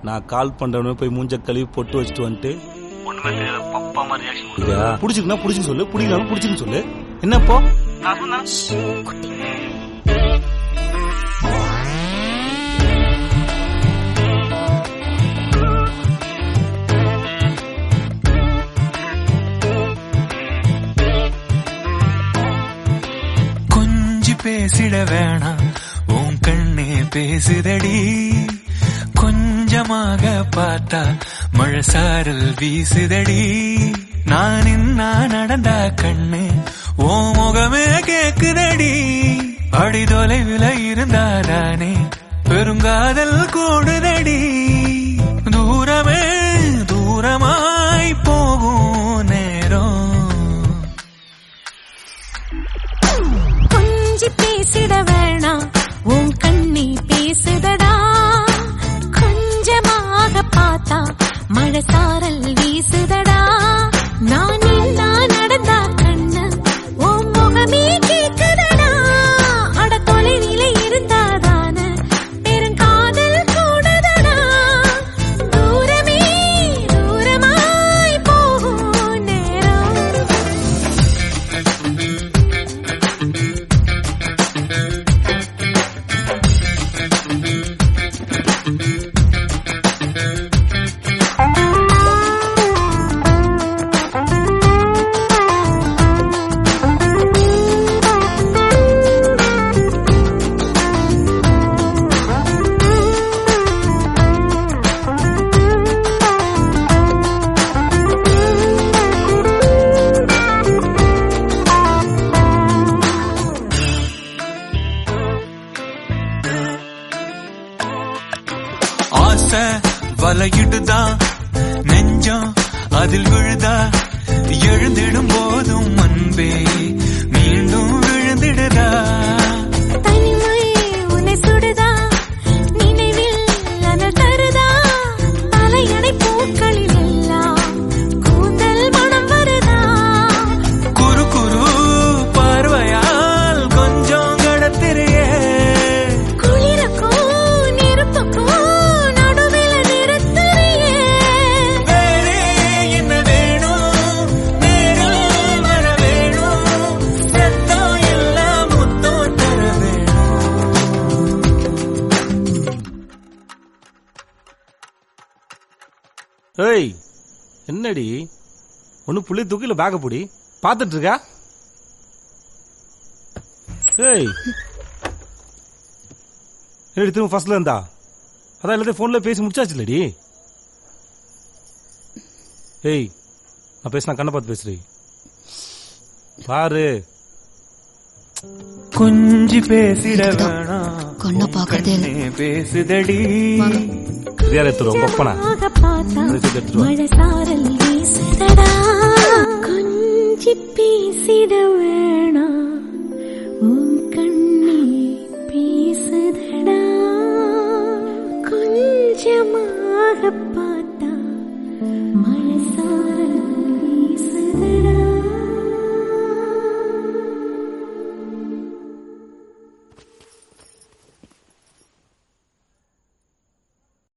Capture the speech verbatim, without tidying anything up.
நான் கால் பண்றவனே போய் மூஞ்ச கழுவி பொட்டு வச்சுட்டு வந்துட்டு புடிச்சுக்குன்னா புடிச்சுன்னு சொல்லு, புடிக்கலாம் புடிச்சுன்னு சொல்லு. என்னப்போ கொஞ்சி பேசிட வேணாம், உன் கண்ணே பேசுதடி. கொஞ்சமாக பார்த்தா மழை சாரல் வீசுதடி. நான் இன்னா நடந்தா கண்ணு ஓ முகமே கேக்குதடி. அடி தொலைவில் இருந்தாதானே பெருங்காதல் கூடுதடி. தூரமே தூரமாய் போகும் நேரம். கொஞ்சி பேசிட வேணாம், உன் கண்ணி பேசுதடா. கொஞ்சமாக பார்த்தா மழை சாரல் வீசுதடா. நான் இல்லா நடந்தா கண்ணு உன் முகமே கேக்குதடா. அட தொலைவில இருந்தாதான பெருங்காதல் கூடுதடா. தூரமே தூரமாய் போகும் நேரம். ஆசை வலையிடுதா, நெஞ்சம் அதில் விழுதா. எழுந்திடும் போதும் அன்பே மீண்டும் விழுந்திடுதா. தனிமை உன்னை சுடுதா, நினைவில் அனல் தருதா. தலையணை பூக்களில் எல்லாம் கூந்தல் மனம் வருதா. குறு குறு பார்வையால் கொஞ்சம் கடத்திரியே. குளிருக்கும் நெருப்புக்கும் நடுவில் நிறுத்துறியே. வேறே என்ன வேணும், நேரில் வர வேணும். சத்தம் எல்லாம் முத்தம் தர வேணும். ஏய் என்னடி ஒண்ணு புள்ளி தூக்கில பேக்க புடி பாத்துட்டு இருக்கா? ஏய் என்னடி திரும்ப ஃபர்ஸ்ட்ல இருந்தா? அதான் எல்லாத்தையும் போன்ல பேசி முடிச்சாச்சு இல்லடி? ஏய் நான் பேசினா கண்ணை பார்த்து பேசுறீ பாரு. கொஞ்சி பேசிட வேணாம், கண்ணை பார்க்கறதே இல்ல. கண்ணே பேசுதடி. ரொம்ப ஒப்பனா கொஞ்சமாக பார்த்தா மழை சாரல் வீசுதடா. கொஞ்சி பேசிட வேணாம், உன் கண்ணே பேசுதடா. கொஞ்சமாக